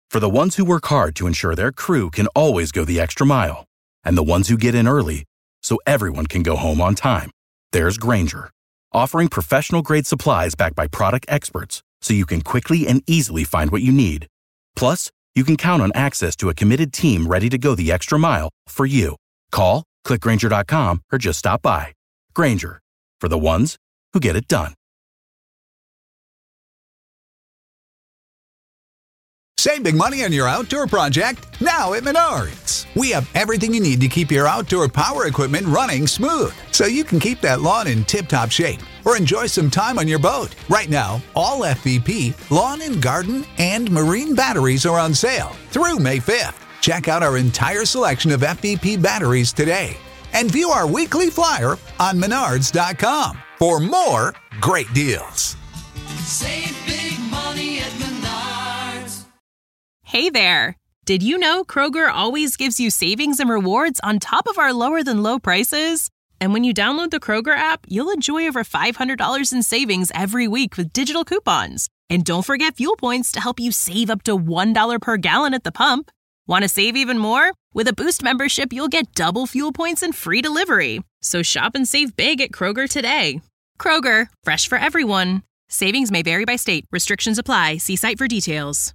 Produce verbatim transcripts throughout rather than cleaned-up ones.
For the ones who work hard to ensure their crew can always go the extra mile, and the ones who get in early so everyone can go home on time, there's Grainger, offering professional-grade supplies backed by product experts so you can quickly and easily find what you need. Plus, you can count on access to a committed team ready to go the extra mile for you. Call, click Grainger dot com, or just stop by. Grainger, for the ones who get it done. Save big money on your outdoor project now at Menards. We have everything you need to keep your outdoor power equipment running smooth, so you can keep that lawn in tip-top shape or enjoy some time on your boat. Right now, all F V P, lawn and garden, and marine batteries are on sale through May fifth. Check out our entire selection of F V P batteries today and view our weekly flyer on menards dot com for more great deals. Save big money at Menards. Hey there! Did you know Kroger always gives you savings and rewards on top of our lower-than-low prices? And when you download the Kroger app, you'll enjoy over five hundred dollars in savings every week with digital coupons. And don't forget fuel points to help you save up to one dollar per gallon at the pump. Want to save even more? With a Boost membership, you'll get double fuel points and free delivery. So shop and save big at Kroger today. Kroger, fresh for everyone. Savings may vary by state. Restrictions apply. See site for details.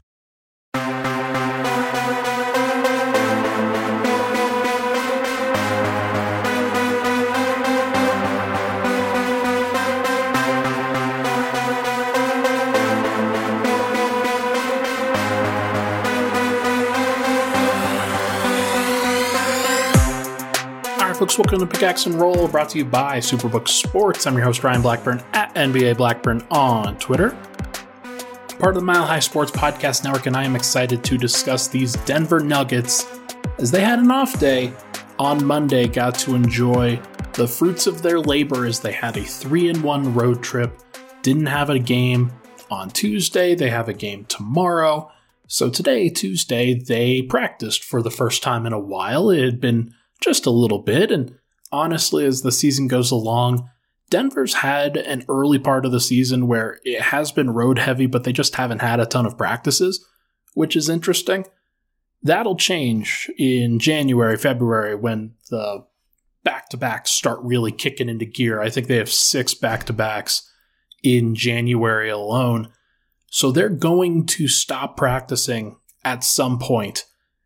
Folks, welcome to Pickaxe and Roll, brought to you by Superbook Sports. I'm your host, Ryan Blackburn, at N B A Blackburn on Twitter. Part of the Mile High Sports Podcast Network, and I am excited to discuss these Denver Nuggets as they had an off day on Monday, got to enjoy the fruits of their labor as they had a three and one road trip, didn't have a game on Tuesday, they have a game tomorrow. So today, Tuesday, they practiced for the first time in a while. It had been just a little bit, and honestly, as the season goes along, Denver's had an early part of the season where it has been road heavy, but they just haven't had a ton of practices, which is interesting. That'll change in January, February, when the back-to-backs start really kicking into gear. I think they have six back-to-backs in January alone, so they're going to stop practicing at some point.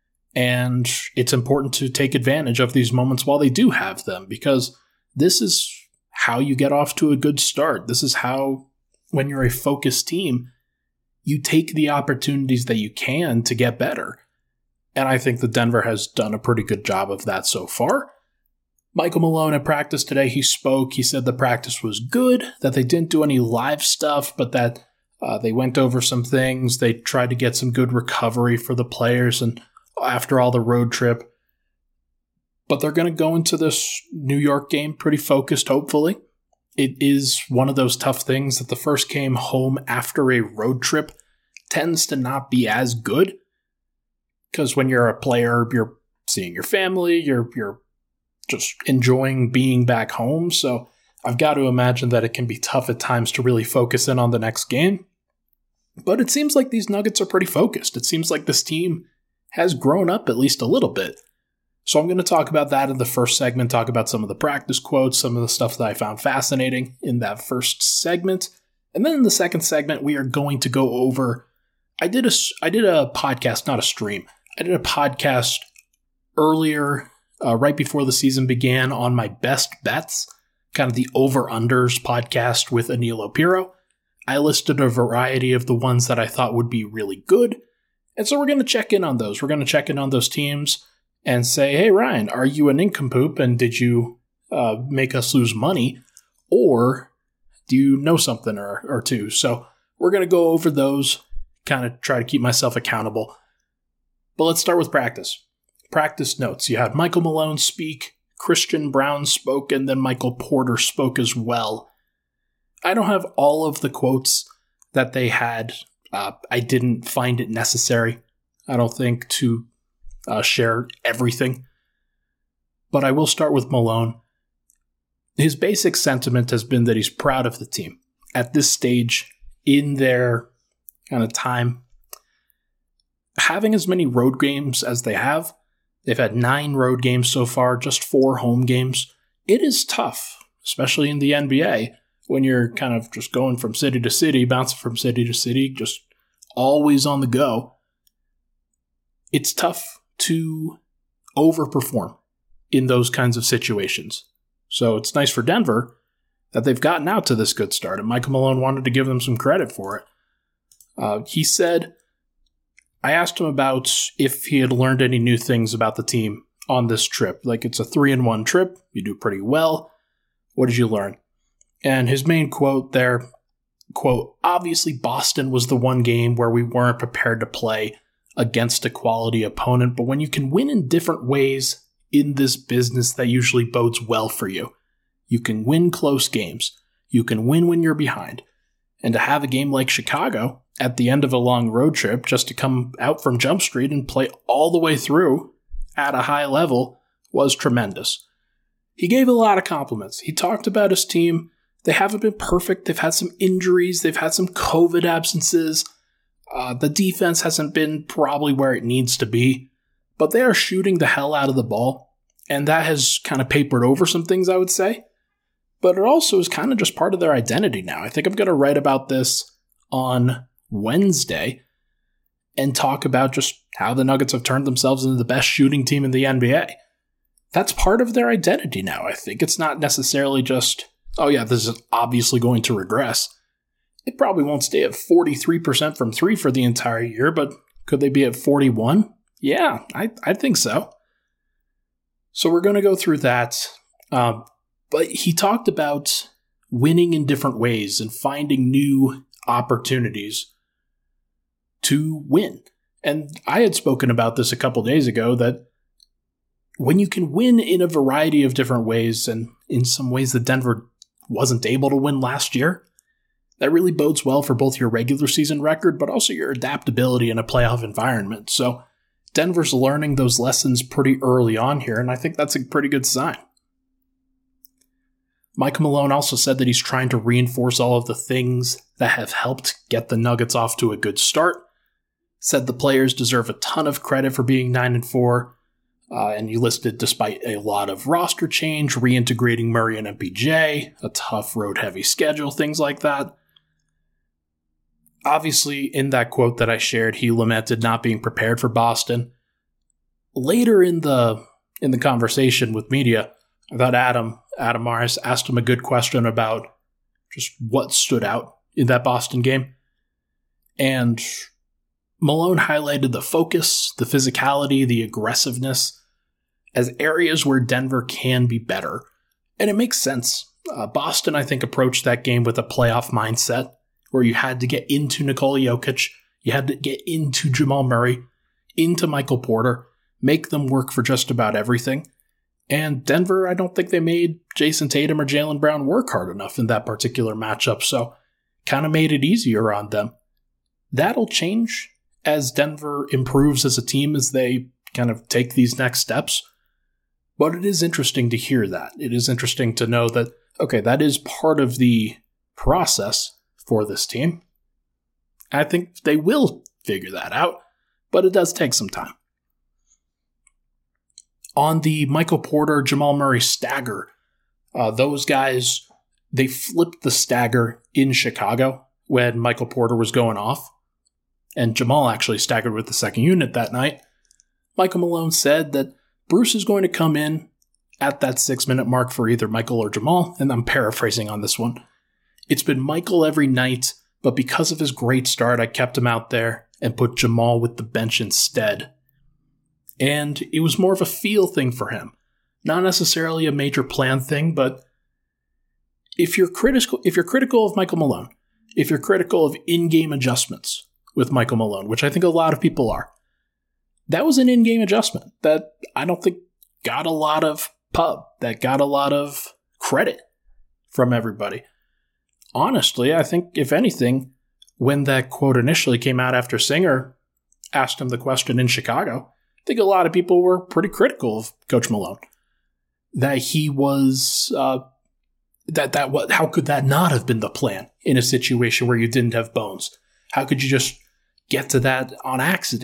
And it's important to take advantage of these moments while they do have them, because this is how you get off to a good start. This is how, when you're a focused team, you take the opportunities that you can to get better. And I think that Denver has done a pretty good job of that so far. Michael Malone at practice today, he spoke. He said the practice was good, that they didn't do any live stuff, but that uh, they went over some things. They tried to get some good recovery for the players and after all the road trip. But they're going to go into this New York game pretty focused, hopefully. It is one of those tough things that the first game home after a road trip tends to not be as good. Because when you're a player, you're seeing your family, you're you're just enjoying being back home. So I've got to imagine that it can be tough at times to really focus in on the next game. But it seems like these Nuggets are pretty focused. It seems like this team has grown up at least a little bit. So I'm going to talk about that in the first segment, talk about some of the practice quotes, some of the stuff that I found fascinating in that first segment. And then in the second segment, we are going to go over, I did a, I did a podcast, not a stream. I did a podcast earlier, uh, right before the season began, on my best bets, kind of the over-unders podcast with Anil Opiro. I listed a variety of the ones that I thought would be really good. And so we're going to check in on those. We're going to check in on those teams and say, hey, Ryan, are you a nincompoop and did you uh, make us lose money? Or do you know something or, or two? So we're going to go over those, kind of try to keep myself accountable. But let's start with practice. Practice notes. You had Michael Malone speak, Christian Braun spoke, and then Michael Porter spoke as well. I don't have all of the quotes that they had. Uh, I didn't find it necessary, I don't think, to uh, share everything. But I will start with Malone. His basic sentiment has been that he's proud of the team. At this stage in their kind of time, having as many road games as they have, they've had nine road games so far, just four home games. It is tough, especially in the N B A, when you're kind of just going from city to city, bouncing from city to city, just always on the go. It's tough to overperform in those kinds of situations. So it's nice for Denver that they've gotten out to this good start, and Michael Malone wanted to give them some credit for it. Uh, he said, I asked him about if he had learned any new things about the team on this trip. Like, it's a three and one trip. You do pretty well. What did you learn? And his main quote there, quote, obviously Boston was the one game where we weren't prepared to play against a quality opponent, but when you can win in different ways in this business, that usually bodes well for you. You can win close games. You can win when you're behind. And to have a game like Chicago at the end of a long road trip, just to come out from Jump Street and play all the way through at a high level, was tremendous. He gave a lot of compliments. He talked about his team. They haven't been perfect. They've had some injuries. They've had some COVID absences. Uh, the defense hasn't been probably where it needs to be. But they are shooting the hell out of the ball. And that has kind of papered over some things, I would say. But it also is kind of just part of their identity now. I think I'm going to write about this on Wednesday and talk about just how the Nuggets have turned themselves into the best shooting team in the N B A. That's part of their identity now, I think. It's not necessarily just, oh yeah, this is obviously going to regress. It probably won't stay at forty-three percent from three for the entire year, but could they be at forty-one? Yeah, I, I think so. So we're going to go through that. Um, but he talked about winning in different ways and finding new opportunities to win. And I had spoken about this a couple days ago, that when you can win in a variety of different ways, and in some ways that Denver wasn't able to win last year, that really bodes well for both your regular season record, but also your adaptability in a playoff environment. So Denver's learning those lessons pretty early on here, and I think that's a pretty good sign. Mike Malone also said that he's trying to reinforce all of the things that have helped get the Nuggets off to a good start. Said the players deserve a ton of credit for being nine and four, uh, and he listed despite a lot of roster change, reintegrating Murray and M P J, a tough road-heavy schedule, things like that. Obviously, in that quote that I shared, he lamented not being prepared for Boston. Later in the in the conversation with media, I thought Adam Adam Morris asked him a good question about just what stood out in that Boston game. And Malone highlighted the focus, the physicality, the aggressiveness as areas where Denver can be better. And it makes sense. Uh, Boston, I think, approached that game with a playoff mindset, where you had to get into Nikola Jokic, you had to get into Jamal Murray, into Michael Porter, make them work for just about everything. And Denver, I don't think they made Jason Tatum or Jaylen Brown work hard enough in that particular matchup, so kind of made it easier on them. That'll change as Denver improves as a team, as they kind of take these next steps. But it is interesting to hear that. It is interesting to know that, okay, that is part of the process for this team. I think they will figure that out, but it does take some time. On the Michael Porter, Jamal Murray stagger, uh, those guys, they flipped the stagger in Chicago when Michael Porter was going off, and Jamal actually staggered with the second unit that night. Michael Malone said that Bruce is going to come in at that six-minute mark for either Michael or Jamal, and I'm paraphrasing on this one. It's been Michael every night, but because of his great start, I kept him out there and put Jamal with the bench instead. And it was more of a feel thing for him. Not necessarily a major plan thing, but if you're critical, if you're critical of Michael Malone, if you're critical of in-game adjustments with Michael Malone, which I think a lot of people are, that was an in-game adjustment that I don't think got a lot of pub, that got a lot of credit from everybody. Honestly, I think, if anything, when that quote initially came out after Singer asked him the question in Chicago, I think a lot of people were pretty critical of Coach Malone. That he was, uh, that, that, what, how could that not have been the plan in a situation where you didn't have Bones? How could you just get to that on accident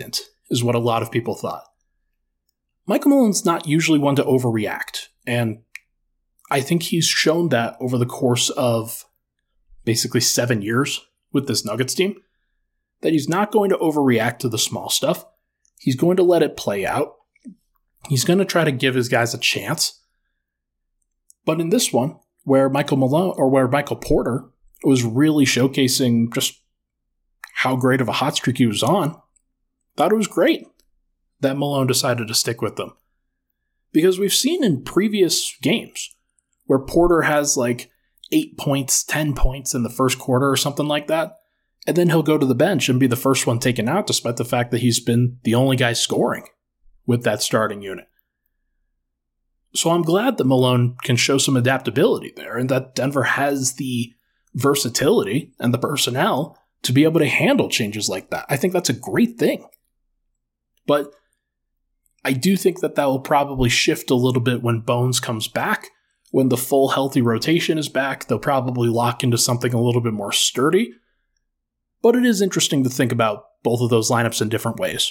is what a lot of people thought. Michael Malone's not usually one to overreact, and I think he's shown that over the course of basically seven years with this Nuggets team, that he's not going to overreact to the small stuff. He's going to let it play out. He's going to try to give his guys a chance. But in this one, where Michael Malone or where Michael Porter was really showcasing just how great of a hot streak he was on, thought it was great that Malone decided to stick with them. Because we've seen in previous games where Porter has like eight points, ten points in the first quarter or something like that, and then he'll go to the bench and be the first one taken out despite the fact that he's been the only guy scoring with that starting unit. So I'm glad that Malone can show some adaptability there and that Denver has the versatility and the personnel to be able to handle changes like that. I think that's a great thing. But I do think that that will probably shift a little bit when Bones comes back. When the full healthy rotation is back, they'll probably lock into something a little bit more sturdy. But it is interesting to think about both of those lineups in different ways.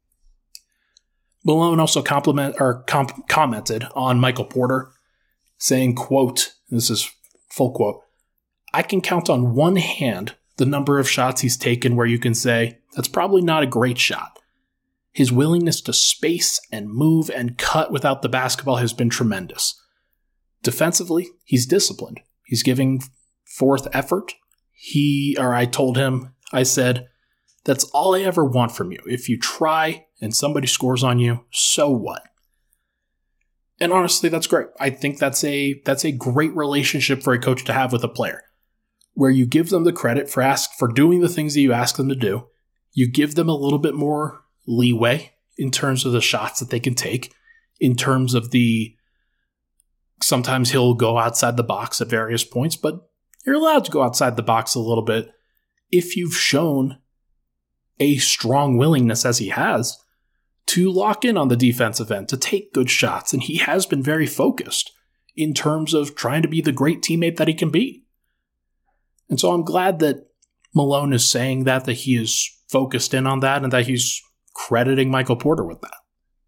Malone also compliment, or com- commented on Michael Porter, saying, quote, this is full quote, "I can count on one hand the number of shots he's taken where you can say, that's probably not a great shot. His willingness to space and move and cut without the basketball has been tremendous. Defensively, he's disciplined. He's giving forth effort. He, or I told him, I said, that's all I ever want from you. If you try and somebody scores on you, so what?" And honestly, that's great. I think that's a that's a great relationship for a coach to have with a player, where you give them the credit for ask for doing the things that you ask them to do. You give them a little bit more leeway in terms of the shots that they can take, in terms of the sometimes he'll go outside the box at various points, but you're allowed to go outside the box a little bit if you've shown a strong willingness, as he has, to lock in on the defensive end, to take good shots. And he has been very focused in terms of trying to be the great teammate that he can be. And so I'm glad that Malone is saying that, that he is focused in on that, and that he's crediting Michael Porter with that.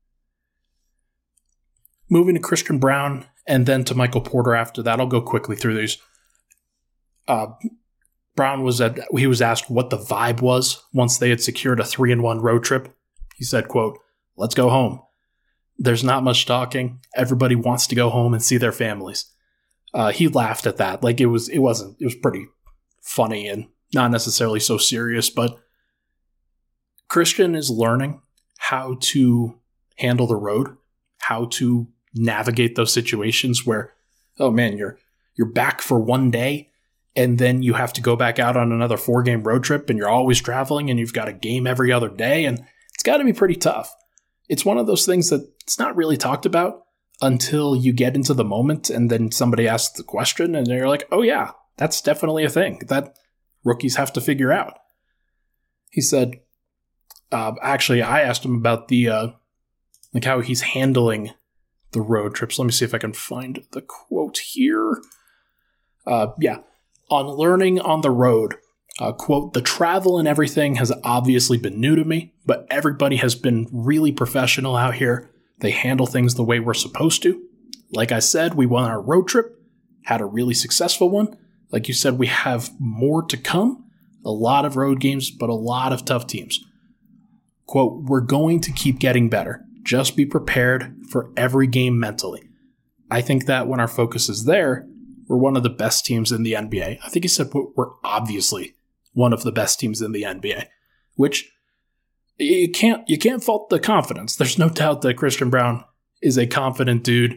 Moving to Christian Braun, and then to Michael Porter after that. I'll go quickly through these. Uh, Braun was at, he was asked what the vibe was once they had secured a three and one road trip. He said, quote, "Let's go home. There's not much talking. Everybody wants to go home and see their families." Uh, he laughed at that. Like it was, it wasn't, it was pretty funny and not necessarily so serious, but Christian is learning how to handle the road, how to navigate those situations where, oh man, you're you're back for one day and then you have to go back out on another four-game road trip and you're always traveling and you've got a game every other day, and it's got to be pretty tough. It's one of those things that it's not really talked about until you get into the moment and then somebody asks the question and you're like, oh yeah, that's definitely a thing that rookies have to figure out. He said, uh, actually, I asked him about the, uh, like how he's handling the road trips. Let me see if I can find the quote here. Uh, yeah. On learning on the road, uh, quote, "The travel and everything has obviously been new to me, but everybody has been really professional out here. They handle things the way we're supposed to. Like I said, we won our road trip, had a really successful one. Like you said, we have more to come. A lot of road games, but a lot of tough teams. Quote, "We're going to keep getting better. Just be prepared for every game mentally." I think that when our focus is there, we're one of the best teams in the N B A. I think he said we're obviously one of the best teams in the N B A, which you can't you can't fault the confidence. There's no doubt that Christian Braun is a confident dude.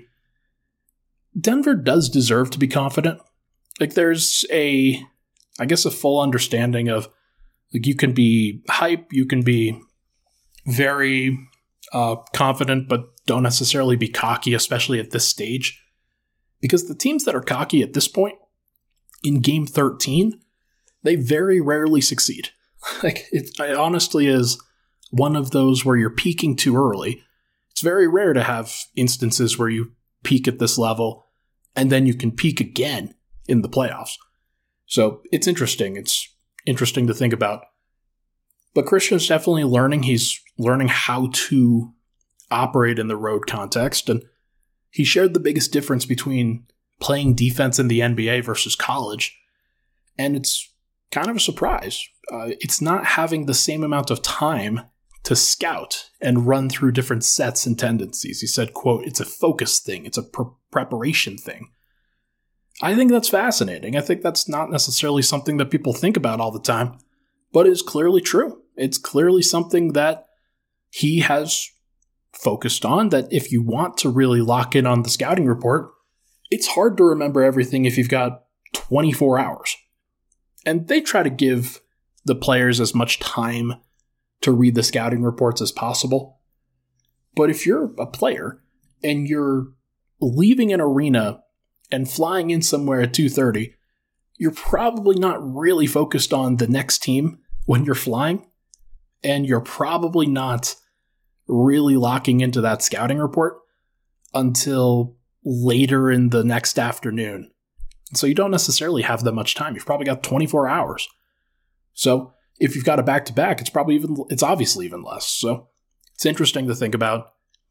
Denver does deserve to be confident. Like there's a, I guess, a full understanding of, like, you can be hype, you can be very uh, confident, but don't necessarily be cocky, especially at this stage. Because the teams that are cocky at this point, in Game thirteen, they very rarely succeed. Like it, it honestly is one of those where you're peaking too early. It's very rare to have instances where you peak at this level and then you can peak again in the playoffs. So it's interesting. It's interesting to think about. But Christian's definitely learning. He's learning how to operate in the road context. And he shared the biggest difference between playing defense in the N B A versus college. And it's kind of a surprise. Uh, it's not having the same amount of time to scout and run through different sets and tendencies. He said, quote, it's a focus thing. It's a pre- preparation thing. I think that's fascinating. I think that's not necessarily something that people think about all the time, but it's clearly true. It's clearly something that he has focused on, that if you want to really lock in on the scouting report, it's hard to remember everything if you've got twenty-four hours. And they try to give the players as much time to read the scouting reports as possible. But if you're a player and you're leaving an arena and flying in somewhere at two thirty, you're probably not really focused on the next team when you're flying, and you're probably not really locking into that scouting report until later in the next afternoon. So you don't necessarily have that much time. You've probably got twenty-four hours. So if you've got a back-to-back, it's probably even, it's obviously even less. So it's interesting to think about.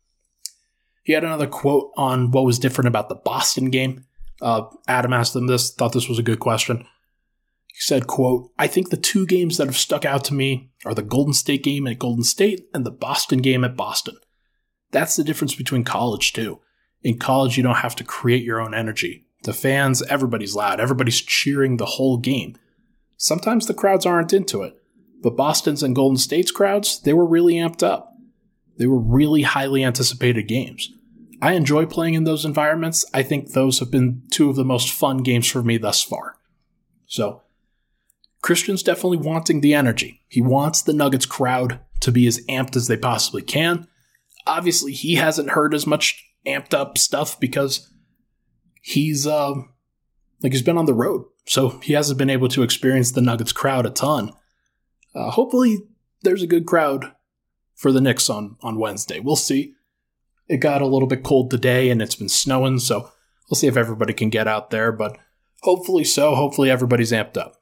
He had another quote on what was different about the Boston game. Uh, Adam asked him this, thought this was a good question. He said, quote, I think the two games that have stuck out to me are the Golden State game at Golden State and the Boston game at Boston. That's the difference between college, too. In college, you don't have to create your own energy. The fans, everybody's loud. Everybody's cheering the whole game. Sometimes the crowds aren't into it, but Boston's and Golden State's crowds, they were really amped up. They were really highly anticipated games. I enjoy playing in those environments. I think those have been two of the most fun games for me thus far. So, Christian's definitely wanting the energy. He wants the Nuggets crowd to be as amped as they possibly can. Obviously, he hasn't heard as much amped up stuff because he's uh, like he's been on the road, so he hasn't been able to experience the Nuggets crowd a ton. Uh, hopefully, there's a good crowd for the Knicks on, on Wednesday. We'll see. It got a little bit cold today, and it's been snowing, so we'll see if everybody can get out there, but hopefully so. Hopefully everybody's amped up.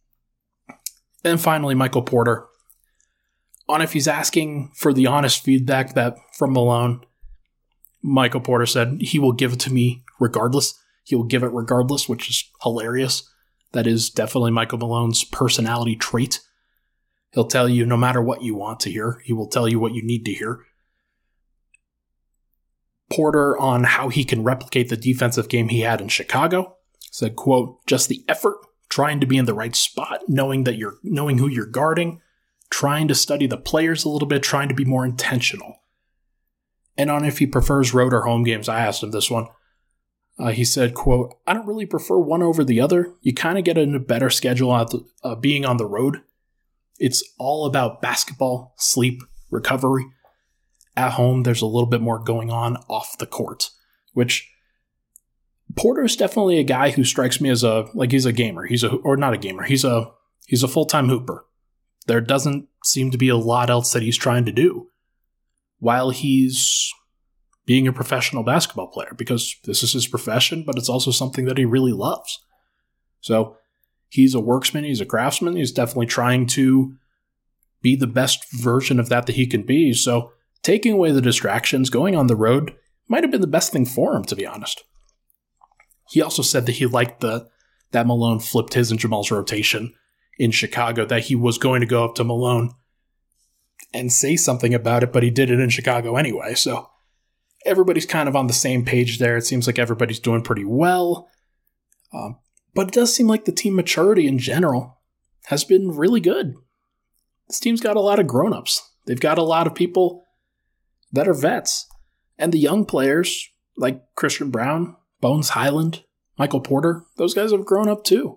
And finally, Michael Porter. On if he's asking for the honest feedback that from Malone, Michael Porter said he will give it to me regardless. He will give it regardless, which is hilarious. That is definitely Michael Malone's personality trait. He'll tell you no matter what you want to hear. He will tell you what you need to hear. Porter on how he can replicate the defensive game he had in Chicago said, quote, just the effort, trying to be in the right spot, knowing that you're knowing who you're guarding, trying to study the players a little bit, trying to be more intentional. And on if he prefers road or home games, I asked him this one. Uh, he said, quote, I don't really prefer one over the other. You kind of get in a better schedule out the, uh, being on the road. It's all about basketball, sleep, recovery. At home, there's a little bit more going on off the court, which Porter is definitely a guy who strikes me as a, like he's a gamer. He's a, or not a gamer. He's a, he's a full-time hooper. There doesn't seem to be a lot else that he's trying to do while he's being a professional basketball player, because this is his profession, but it's also something that he really loves. So he's a worksman. He's a craftsman. He's definitely trying to be the best version of that that he can be. So taking away the distractions, going on the road, might have been the best thing for him, to be honest. He also said that he liked the that Malone flipped his and Jamal's rotation in Chicago, that he was going to go up to Malone and say something about it, but he did it in Chicago anyway. So everybody's kind of on the same page there. It seems like everybody's doing pretty well. Um, but it does seem like the team maturity in general has been really good. This team's got a lot of grown-ups. They've got a lot of people that are vets. And the young players, like Christian Braun, Bones Highland, Michael Porter, those guys have grown up too.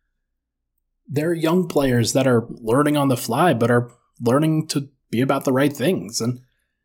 They're young players that are learning on the fly, but are learning to be about the right things. And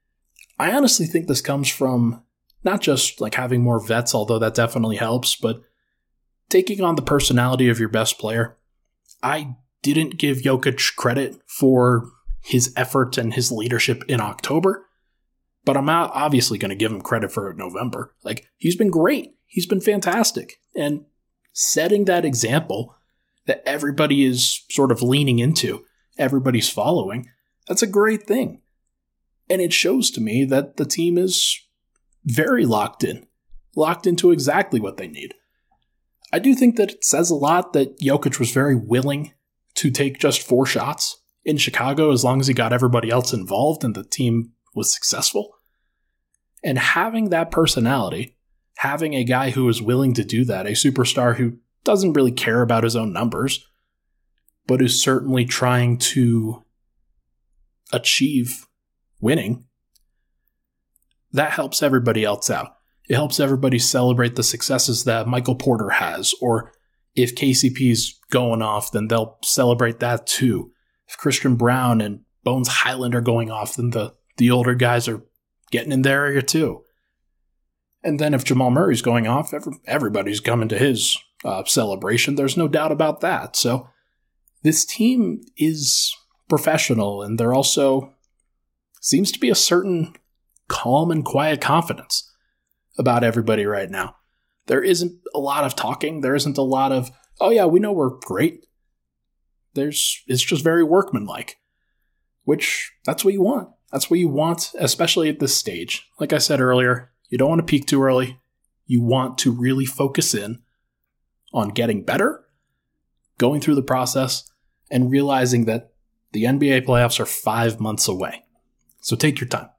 I honestly think this comes from not just like having more vets, although that definitely helps, but taking on the personality of your best player. I didn't give Jokic credit for his effort and his leadership in October, but I'm obviously going to give him credit for November. Like, he's been great. He's been fantastic. And setting that example that everybody is sort of leaning into everybody's following, that's a great thing. And it shows to me that the team is very locked in, locked into exactly what they need. I do think that it says a lot that Jokic was very willing to take just four shots in Chicago as long as he got everybody else involved and the team was successful. And having that personality, having a guy who is willing to do that, a superstar who doesn't really care about his own numbers, but is certainly trying to achieve winning, that helps everybody else out. It helps everybody celebrate the successes that Michael Porter has, or if K C P's going off, then they'll celebrate that too. If Christian Brown and Bones Highland are going off, then the, the older guys are getting in their area too. And then if Jamal Murray's going off, every, everybody's coming to his uh, celebration. There's no doubt about that. So this team is professional, and there also seems to be a certain calm and quiet confidence about everybody right now. There isn't a lot of talking. There isn't a lot of, oh yeah, we know we're great. There's, it's just very workmanlike, which that's what you want. That's what you want, especially at this stage. Like I said earlier, you don't want to peak too early. You want to really focus in on getting better, going through the process, and realizing that the N B A playoffs are five months away. So take your time.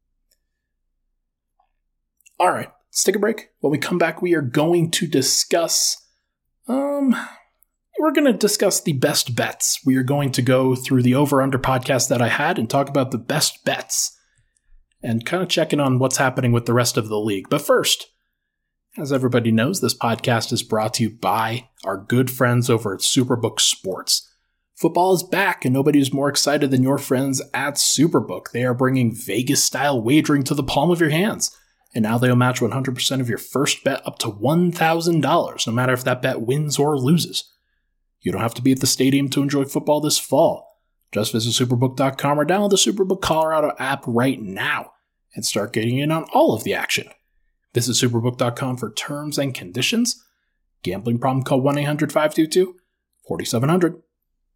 All right, let's take a break. When we come back, we are going to discuss, um, we're going to discuss the best bets. We are going to go through the over-under podcast that I had and talk about the best bets and kind of check in on what's happening with the rest of the league. But first, as everybody knows, this podcast is brought to you by our good friends over at Superbook Sports. Football is back, and nobody is more excited than your friends at Superbook. They are bringing Vegas-style wagering to the palm of your hands. And now they'll match one hundred percent of your first bet up to one thousand dollars, no matter if that bet wins or loses. You don't have to be at the stadium to enjoy football this fall. Just visit superbook dot com or download the Superbook Colorado app right now and start getting in on all of the action. Visit superbook dot com for terms and conditions. Gambling problem? Call one eight hundred five two two four seven zero zero.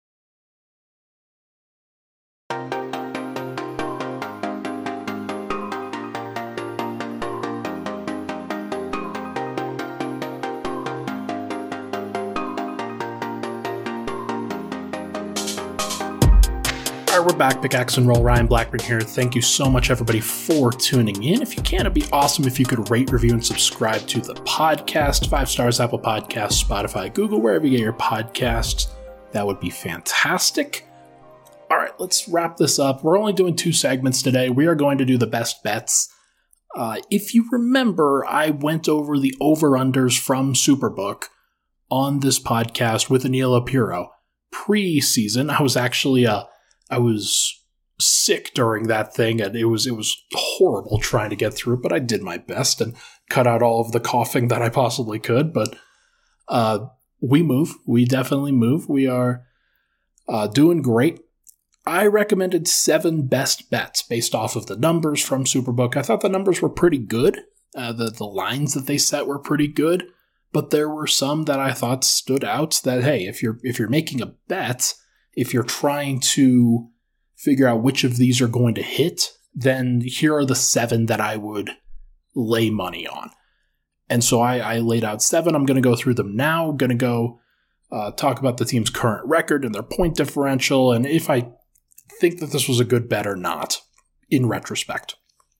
We're back. Pickaxe and Roll. Ryan Blackburn here. Thank you so much, everybody, for tuning in. If you can, it'd be awesome if you could rate, review, and subscribe to the podcast. Five stars, Apple Podcasts, Spotify, Google, wherever you get your podcasts. That would be fantastic. All right, let's wrap this up. We're only doing two segments today. We are going to do the best bets. Uh, if you remember, I went over the over-unders from Superbook on this podcast with Anil Apiro. Pre-season, I was actually a uh, I was sick during that thing, and it was it was horrible trying to get through it, but I did my best and cut out all of the coughing that I possibly could. But uh, we move. We definitely move. We are uh, doing great. I recommended seven best bets based off of the numbers from Superbook. I thought the numbers were pretty good. Uh, the, the lines that they set were pretty good, but there were some that I thought stood out that, hey, if you're if you're making a bet, if you're trying to figure out which of these are going to hit, then here are the seven that I would lay money on. And so I, I laid out seven. I'm going to go through them now. I'm going to go uh, talk about the team's current record and their point differential, and if I think that this was a good bet or not in retrospect.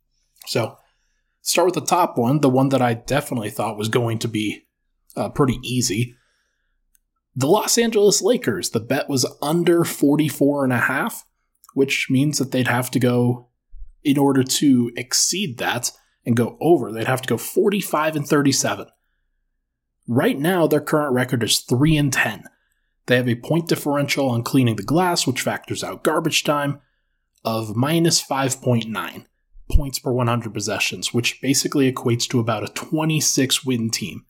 So start with the top one, the one that I definitely thought was going to be uh, pretty easy. The Los Angeles Lakers, the bet was under forty-four and a half, which means that they'd have to go, in order to exceed that and go over, they'd have to go forty-five and thirty-seven. Right now, their current record is three and ten. They have a point differential on cleaning the glass, which factors out garbage time, of minus five point nine points per one hundred possessions, which basically equates to about a twenty-six win team.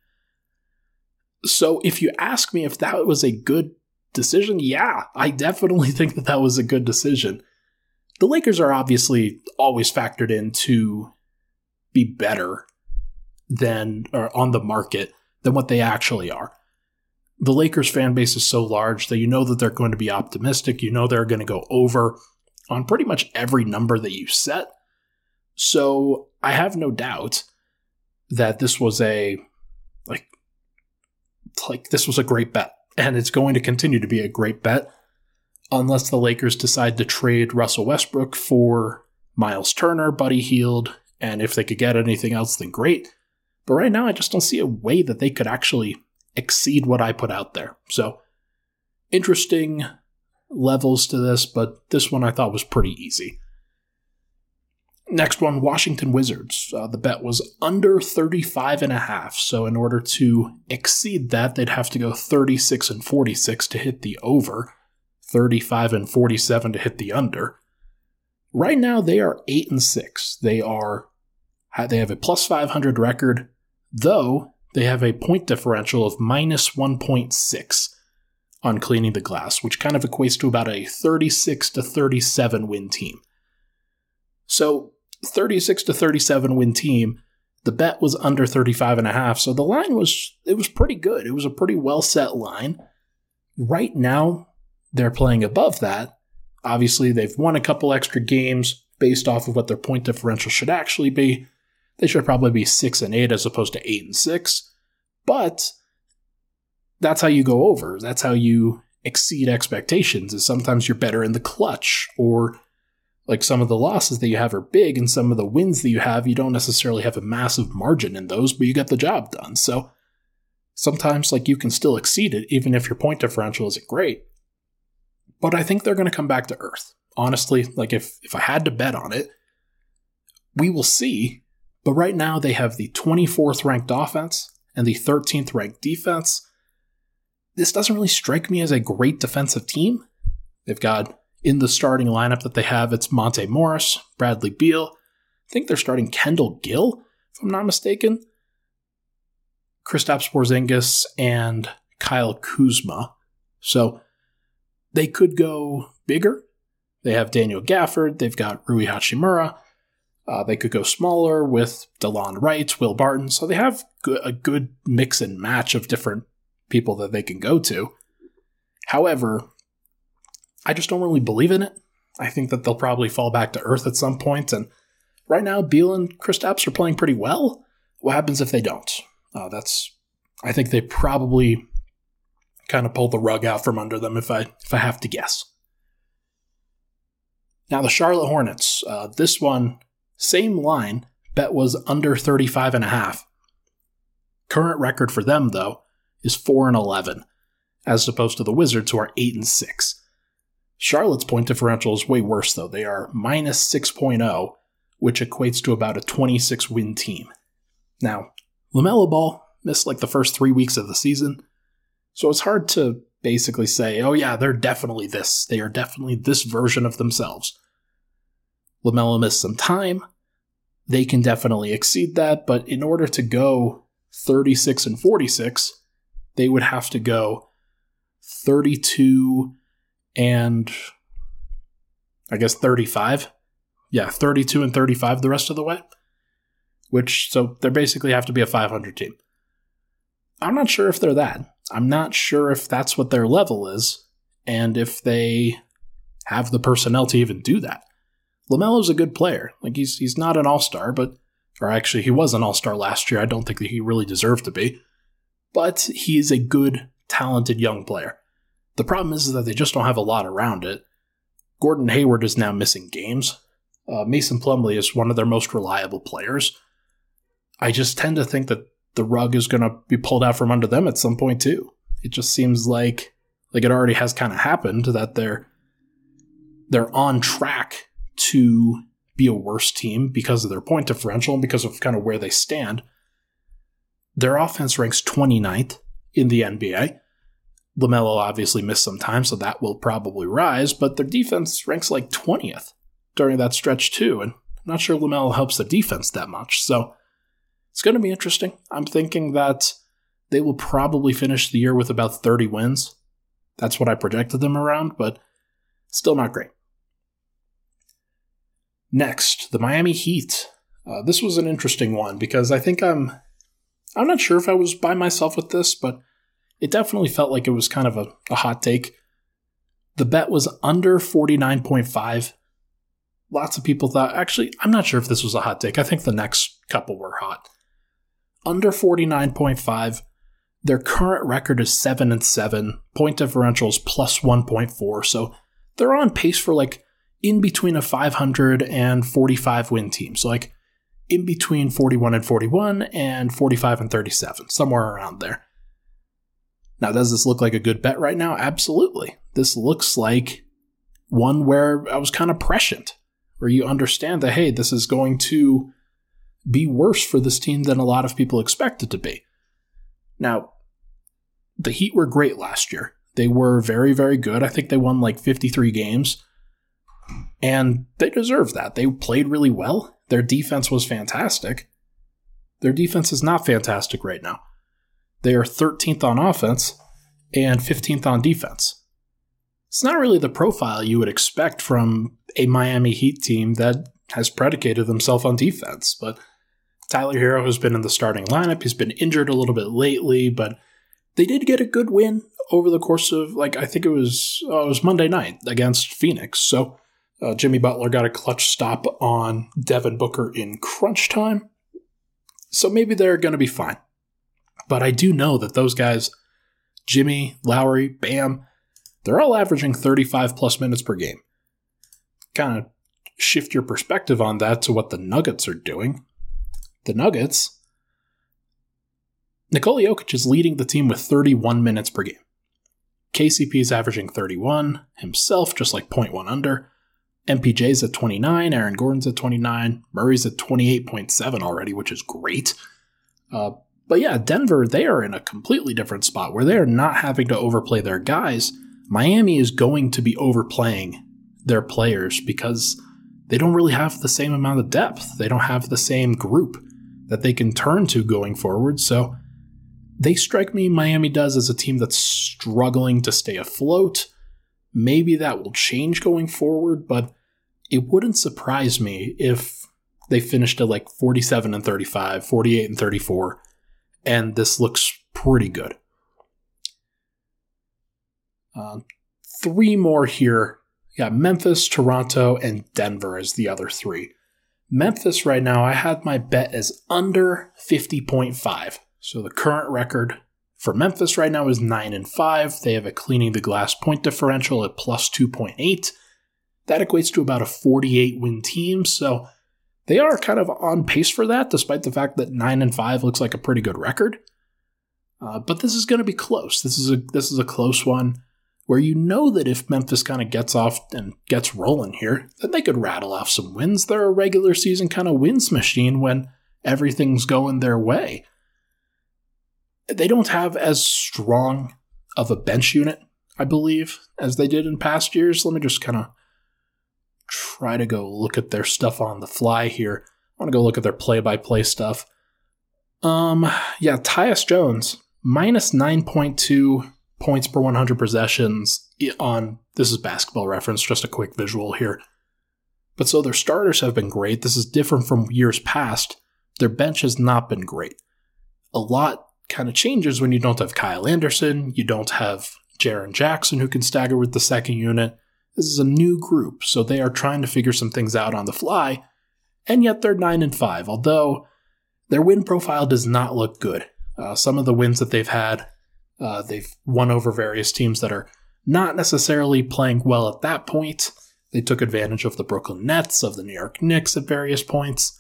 So if you ask me if that was a good decision, yeah, I definitely think that that was a good decision. The Lakers are obviously always factored in to be better than, or on the market than what they actually are. the Lakers fan base is so large that you know that they're going to be optimistic. You know they're going to go over on pretty much every number that you set. So I have no doubt that this was a like like this was a great bet, and it's going to continue to be a great bet unless the Lakers decide to trade Russell Westbrook for Miles Turner, Buddy Hield, and if they could get anything else, then great. But right now, I just don't see a way that they could actually exceed what I put out there. So interesting levels to this, but this one I thought was pretty easy. Next one, Washington Wizards. Uh, the bet was under thirty-five and a half. So in order to exceed that, they'd have to go thirty-six and forty-six to hit the over, thirty-five and forty-seven to hit the under. Right now, they are eight and six. They are they have a plus five hundred record, though they have a point differential of minus one point six on cleaning the glass, which kind of equates to about a thirty-six to thirty-seven win team. So thirty-six to thirty-seven win team, the bet was under thirty-five and a half, so the line was, it was pretty good. It was a pretty well set line. Right now, they're playing above that. Obviously, they've won a couple extra games based off of what their point differential should actually be. They should probably be six and eight as opposed to eight and six. But that's how you go over. That's how you exceed expectations, is sometimes you're better in the clutch, or like some of the losses that you have are big, and some of the wins that you have, you don't necessarily have a massive margin in those, but you get the job done. So sometimes like you can still exceed it, even if your point differential isn't great. But I think they're going to come back to earth. Honestly, like if, if I had to bet on it, we will see. But right now they have the twenty-fourth ranked offense and the thirteenth ranked defense. This doesn't really strike me as a great defensive team. They've got in the starting lineup that they have, it's Monte Morris, Bradley Beal. I think they're starting Kendall Gill, if I'm not mistaken. Kristaps Porzingis and Kyle Kuzma. So they could go bigger. They have Daniel Gafford. They've got Rui Hachimura. Uh, they could go smaller with DeLon Wright, Will Barton. So they have a good mix and match of different people that they can go to. However, I just don't really believe in it. I think that they'll probably fall back to earth at some point. And right now, Beal and Kristaps are playing pretty well. What happens if they don't? Uh, that's, I think they probably kind of pull the rug out from under them if I if I have to guess. Now the Charlotte Hornets. Uh, this one, same line. Bet was under thirty-five and a half. Current record for them though is four and eleven, as opposed to the Wizards who are eight and six. Charlotte's point differential is way worse, though. They are minus six point oh, which equates to about a twenty-six win team. Now, LaMelo Ball missed like the first three weeks of the season, so it's hard to basically say, oh yeah, they're definitely this. They are definitely this version of themselves. LaMelo missed some time. They can definitely exceed that, but in order to go thirty-six and forty-six, they would have to go thirty-two and I guess thirty-five. Yeah, thirty-two and thirty-five the rest of the way. Which, so they basically have to be a five hundred team. I'm not sure if they're that. I'm not sure if that's what their level is, and if they have the personnel to even do that. LaMelo's a good player. Like, he's he's not an all-star, but, or actually, he was an all-star last year. I don't think that he really deserved to be. But he is a good, talented young player. The problem is that they just don't have a lot around it. Gordon Hayward is now missing games. Uh, Mason Plumlee is one of their most reliable players. I just tend to think that the rug is going to be pulled out from under them at some point too. It just seems like like it already has kind of happened, that they're they're on track to be a worse team because of their point differential and because of kind of where they stand. Their offense ranks twenty-ninth in the N B A. LaMelo obviously missed some time, so that will probably rise, but their defense ranks like twentieth during that stretch too, and I'm not sure LaMelo helps the defense that much, so it's going to be interesting. I'm thinking that they will probably finish the year with about thirty wins. That's what I projected them around, but still not great. Next, the Miami Heat. Uh, this was an interesting one because I think I'm I'm not sure if I was by myself with this, but it definitely felt like it was kind of a, a hot take. The bet was under forty-nine point five. Lots of people thought, actually, I'm not sure if this was a hot take. I think the next couple were hot. Under forty-nine point five. Their current record is seven and seven. Point differential is plus one point four. So they're on pace for like in between a five hundred and forty-five win team. So like in between forty-one and forty-one and forty-five and thirty-seven, somewhere around there. Now, does this look like a good bet right now? Absolutely. This looks like one where I was kind of prescient, where you understand that, hey, this is going to be worse for this team than a lot of people expect it to be. Now, the Heat were great last year. They were very, very good. I think they won like fifty-three games, and they deserve that. They played really well. Their defense was fantastic. Their defense is not fantastic right now. They are thirteenth on offense and fifteenth on defense. It's not really the profile you would expect from a Miami Heat team that has predicated themselves on defense. But Tyler Hero has been in the starting lineup. He's been injured a little bit lately, but they did get a good win over the course of, like, I think it was, uh, it was Monday night against Phoenix. So uh, Jimmy Butler got a clutch stop on Devin Booker in crunch time. So maybe they're going to be fine. But I do know that those guys, Jimmy, Lowry, Bam, they're all averaging thirty-five plus minutes per game. Kind of shift your perspective on that to what the Nuggets are doing. The Nuggets, Nikola Jokic is leading the team with thirty-one minutes per game. K C P is averaging thirty-one, himself just like zero point one under. M P J's at twenty-nine, Aaron Gordon's at twenty-nine, Murray's at twenty-eight point seven already, which is great. Uh, but yeah, Denver, they are in a completely different spot where they are not having to overplay their guys. Miami is going to be overplaying their players because they don't really have the same amount of depth. They don't have the same group that they can turn to going forward. So they strike me, Miami does, as a team that's struggling to stay afloat. Maybe that will change going forward, but it wouldn't surprise me if they finished at like forty-seven and thirty-five, forty-eight and thirty-four, and this looks pretty good. Uh, three more here. You got Memphis, Toronto, and Denver as the other three. Memphis right now, I had my bet as under fifty point five. So the current record for Memphis right now is nine and five. They have a cleaning the glass point differential at plus two point eight. That equates to about a forty-eight win team. So they are kind of on pace for that, despite the fact that nine and five looks like a pretty good record. Uh, but this is going to be close. This is a this is a close one where you know that if Memphis kind of gets off and gets rolling here, then they could rattle off some wins. They're a regular season kind of wins machine when everything's going their way. They don't have as strong of a bench unit, I believe, as they did in past years. Let me just kind of try to go look at their stuff on the fly here. I want to go look at their play-by-play stuff. Um, yeah, Tyus Jones, minus nine point two points per one hundred possessions on, this is Basketball Reference, just a quick visual here. But so their starters have been great. This is different from years past. Their bench has not been great. A lot kind of changes when you don't have Kyle Anderson, you don't have Jaren Jackson who can stagger with the second unit. This is a new group, so they are trying to figure some things out on the fly, and yet they're nine and five, although their win profile does not look good. Uh, some of the wins that they've had, uh, they've won over various teams that are not necessarily playing well at that point. They took advantage of the Brooklyn Nets, of the New York Knicks at various points.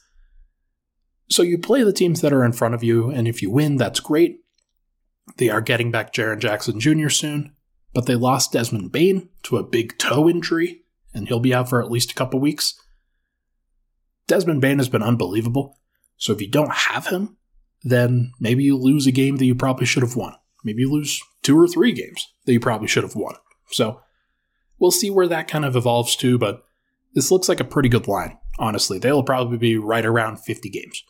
So you play the teams that are in front of you, and if you win, that's great. They are getting back Jaren Jackson Junior soon, but they lost Desmond Bane to a big toe injury, and he'll be out for at least a couple weeks. Desmond Bane has been unbelievable, so if you don't have him, then maybe you lose a game that you probably should have won. Maybe you lose two or three games that you probably should have won. So we'll see where that kind of evolves to, but this looks like a pretty good line, honestly. They'll probably be right around fifty games.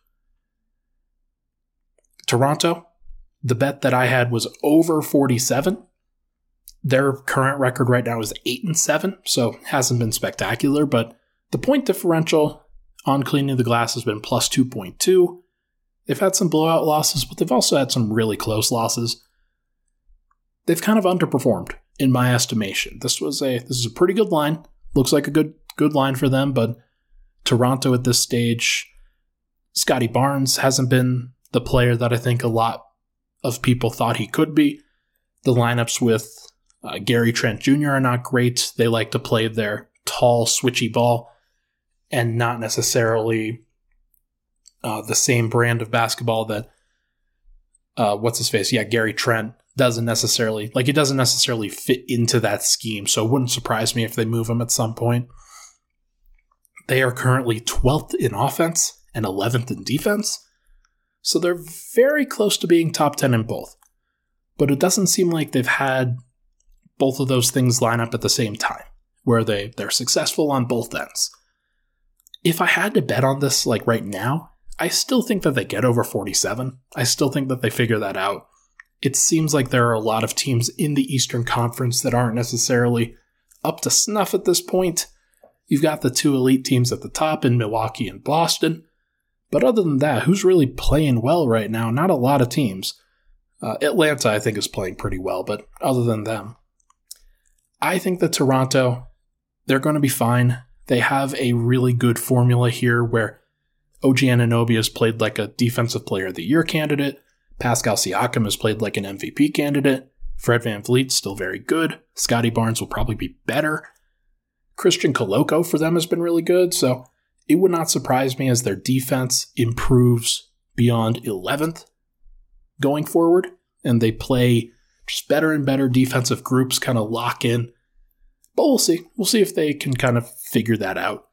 Toronto, the bet that I had was over forty-seven. Their current record right now is eight and seven, so hasn't been spectacular, but the point differential on cleaning the glass has been plus two point two. They've had some blowout losses, but they've also had some really close losses. they've kind of underperformed in my estimation. This was a this is a pretty good line. Looks like a good good line for them, but Toronto at this stage, Scotty Barnes hasn't been the player that I think a lot of people thought he could be. The lineups with uh, Gary Trent Junior are not great. They like to play their tall, switchy ball and not necessarily uh, the same brand of basketball that, uh, what's his face? Yeah, Gary Trent doesn't necessarily, like, he doesn't necessarily fit into that scheme, so it wouldn't surprise me if they move him at some point. They are currently twelfth in offense and eleventh in defense, so they're very close to being top ten in both. But it doesn't seem like they've had both of those things line up at the same time, where they, they're successful on both ends. If I had to bet on this, like right now, I still think that they get over forty-seven. I still think that they figure that out. It seems like there are a lot of teams in the Eastern Conference that aren't necessarily up to snuff at this point. You've got the two elite teams at the top in Milwaukee and Boston. But other than that, who's really playing well right now? Not a lot of teams. Uh, Atlanta, I think, is playing pretty well, but other than them, I think that Toronto, they're going to be fine. They have a really good formula here where O G Anunoby has played like a Defensive Player of the Year candidate. Pascal Siakam has played like an M V P candidate. Fred VanVleet's still very good. Scotty Barnes will probably be better. Christian Koloko for them has been really good, so it would not surprise me as their defense improves beyond eleventh going forward, and they play just better and better defensive groups, kind of lock in. But we'll see. We'll see if they can kind of figure that out.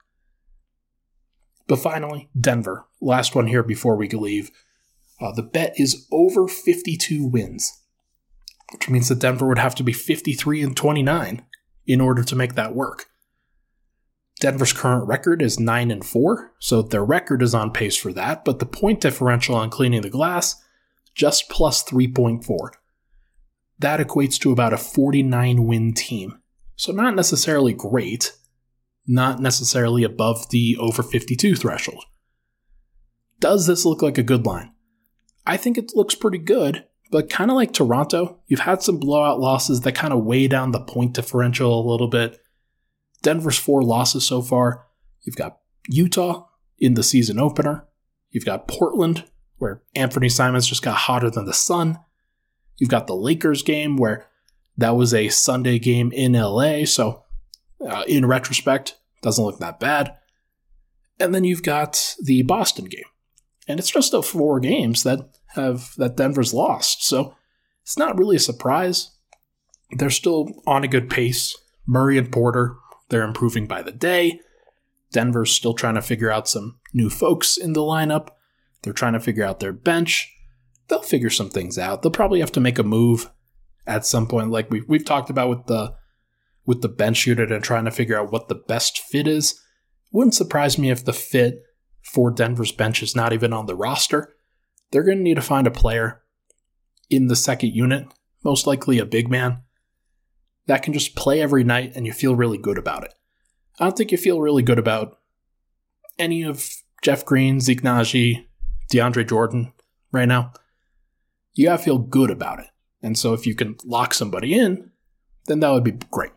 But finally, Denver. Last one here before we leave. Uh, the bet is over fifty-two wins, which means that Denver would have to be fifty-three and twenty-nine in order to make that work. Denver's current record is nine and four, so their record is on pace for that, but the point differential on cleaning the glass, just plus three point four. That equates to about a forty-nine win team. So not necessarily great, not necessarily above the over fifty-two threshold. Does this look like a good line? I think it looks pretty good, but kind of like Toronto, you've had some blowout losses that kind of weigh down the point differential a little bit. Denver's four losses so far. You've got Utah in the season opener. You've got Portland, where Anthony Simons just got hotter than the sun. You've got the Lakers game, where that was a Sunday game in L A, so uh, in retrospect, doesn't look that bad. And then you've got the Boston game. And it's just the four games that have that Denver's lost, so it's not really a surprise. They're still on a good pace. Murray and Porter, they're improving by the day. Denver's still trying to figure out some new folks in the lineup. They're trying to figure out their bench. They'll figure some things out. They'll probably have to make a move at some point, like we've, we've talked about with the with the bench unit and trying to figure out what the best fit is. Wouldn't surprise me if the fit for Denver's bench is not even on the roster. They're going to need to find a player in the second unit, most likely a big man, that can just play every night and you feel really good about it. I don't think you feel really good about any of Jeff Green, Zeke Naji, DeAndre Jordan right now. You gotta feel good about it. And so if you can lock somebody in, then that would be great.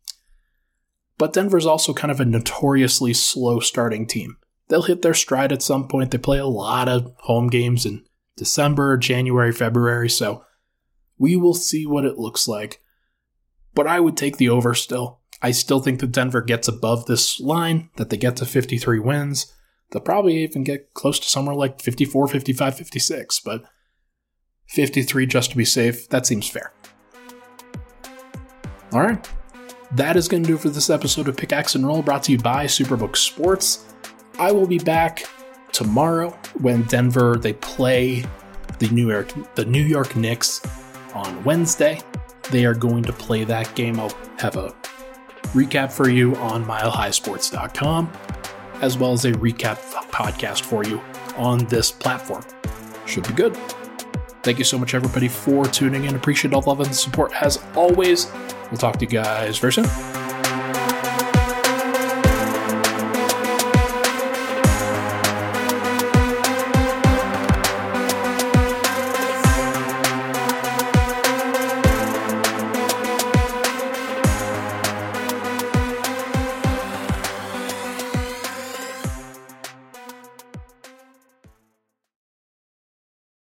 But Denver's also kind of a notoriously slow starting team. They'll hit their stride at some point. They play a lot of home games in December, January, February, so we will see what it looks like. But I would take the over still. I still think that Denver gets above this line, that they get to fifty-three wins. They'll probably even get close to somewhere like fifty-four, fifty-five, fifty-six, but fifty-three just to be safe, that seems fair. All right. That is going to do it for this episode of Pickaxe and Roll, brought to you by Superbook Sports. I will be back tomorrow when Denver, they play the New York, the New York Knicks on Wednesday. They are going to play that game. I'll have a recap for you on mile high sports dot com, as well as a recap podcast for you on this platform. Should be good. Thank you so much, everybody, for tuning in. Appreciate all the love and support as always. We'll talk to you guys very soon.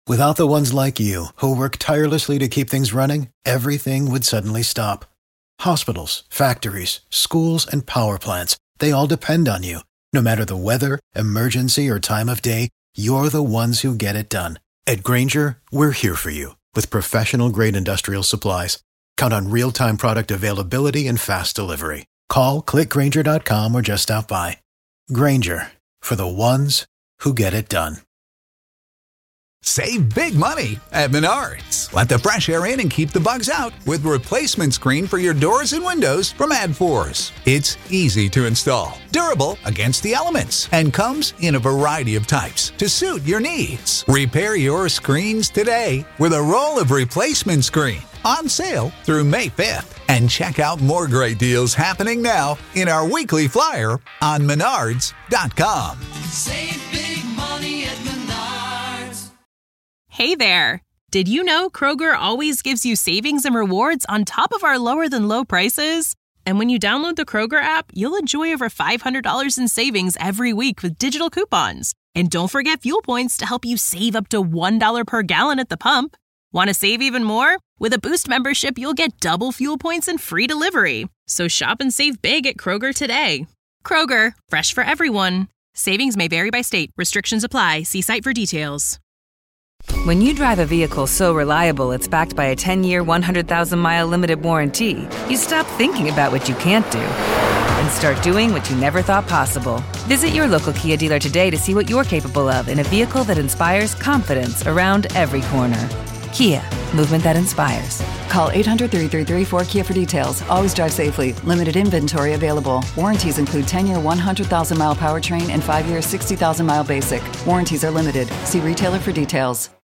Without the ones like you, who work tirelessly to keep things running, everything would suddenly stop. Hospitals, factories, schools, and power plants, they all depend on you. No matter the weather, emergency, or time of day, you're the ones who get it done. At Grainger, we're here for you with professional-grade industrial supplies. Count on real-time product availability and fast delivery. Call, click Grainger dot com, or just stop by. Grainger, for the ones who get it done. Save big money at Menards. Let the fresh air in and keep the bugs out with replacement screen for your doors and windows from AdForce. It's easy to install, durable against the elements, and comes in a variety of types to suit your needs. Repair your screens today with a roll of replacement screen on sale through May fifth. And check out more great deals happening now in our weekly flyer on menards dot com. Save big money at Menards. Hey there! Did you know Kroger always gives you savings and rewards on top of our lower-than-low prices? And when you download the Kroger app, you'll enjoy over five hundred dollars in savings every week with digital coupons. And don't forget fuel points to help you save up to one dollar per gallon at the pump. Want to save even more? With a Boost membership, you'll get double fuel points and free delivery. So shop and save big at Kroger today. Kroger, fresh for everyone. Savings may vary by state. Restrictions apply. See site for details. When you drive a vehicle so reliable it's backed by a ten-year, one hundred thousand mile limited warranty, you stop thinking about what you can't do and start doing what you never thought possible. Visit your local Kia dealer today to see what you're capable of in a vehicle that inspires confidence around every corner. Kia, movement that inspires. Call eight hundred, three three three, four Kia for details. Always drive safely. Limited inventory available. Warranties include ten-year, one hundred thousand mile powertrain and five-year, sixty thousand mile basic. Warranties are limited. See retailer for details.